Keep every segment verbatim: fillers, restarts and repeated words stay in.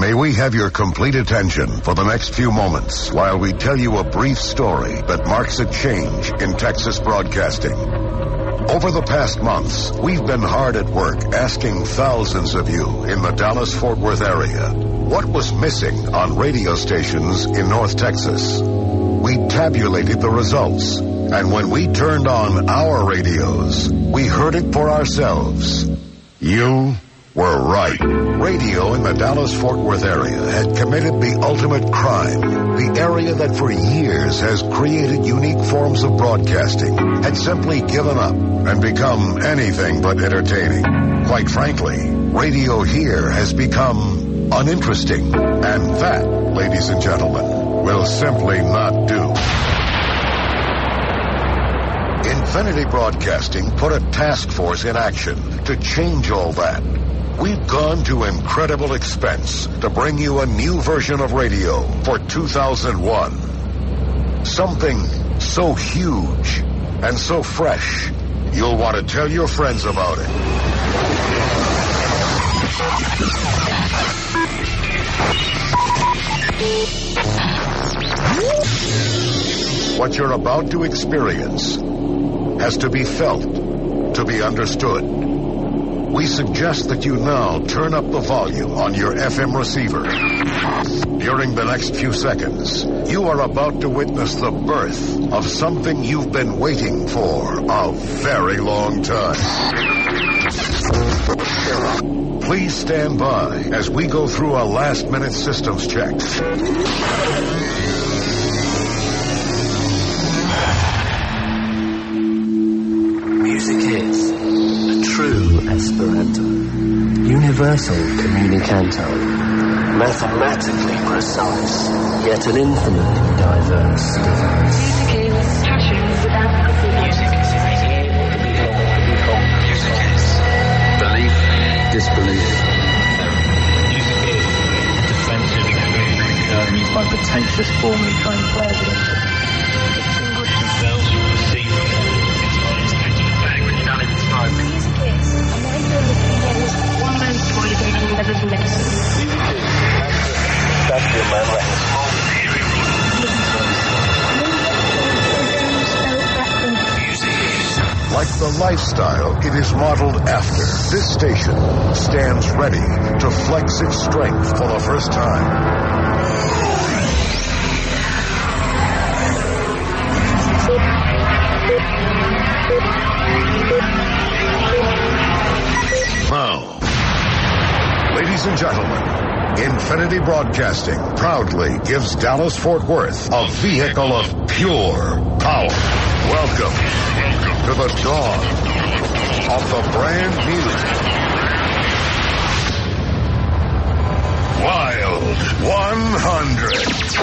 May we have your complete attention for the next few moments while we tell you a brief story that marks a change in Texas broadcasting. Over the past months, we've been hard at work asking thousands of you in the Dallas-Fort Worth area what was missing on radio stations in North Texas. We tabulated the results, and when we turned on our radios, we heard it for ourselves. You were right. Radio in the Dallas-Fort Worth area had committed the ultimate crime. The area that for years has created unique forms of broadcasting had simply given up and become anything but entertaining. Quite frankly, radio here has become uninteresting. And that, ladies and gentlemen, will simply not do. Infinity Broadcasting put a task force in action to change all that. We've gone to incredible expense to bring you a new version of radio for two thousand one. Something so huge and so fresh, you'll want to tell your friends about it. What you're about to experience has to be felt to be understood. We suggest that you now turn up the volume on your F M receiver. During the next few seconds, you are about to witness the birth of something you've been waiting for a very long time. Please stand by as we go through a last-minute systems check. Music is a true Esperanto, universal communicanto, mathematically precise, yet an infinitely diverse device. Music is passion without nothing. Music is music is belief, disbelief. Music is defensive against used by pretentious, formerly trained players against it. Distinguish themselves from receiving Music is a man who is one man's toilet and another's medicine. That's your man right. Like the lifestyle it is modeled after, this station stands ready to flex its strength for the first time. Now, ladies and gentlemen, Infinity Broadcasting proudly gives Dallas-Fort Worth a vehicle of pure power. Welcome to the dawn of the brand new Wild one hundred.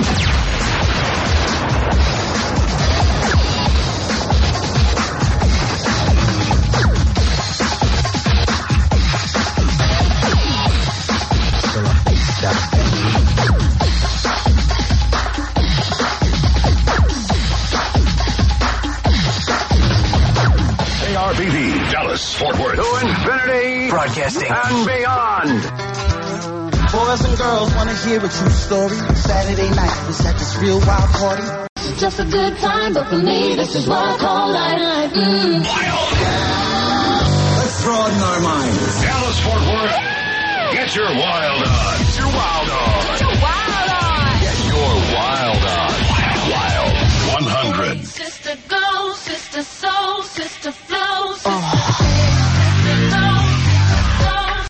A R B V, Dallas-Fort Worth. To infinity, Broadcasting and beyond. Boys and girls want to hear a true story. Saturday night was at this real wild party. It's just a good time, but for me, this is what I call life. Mm. Let's broaden our minds. Dallas-Fort Worth, get your wild on. Get your wild on. Get your wild on. Get your wild on. Wild one hundred. Sister go, sister soul.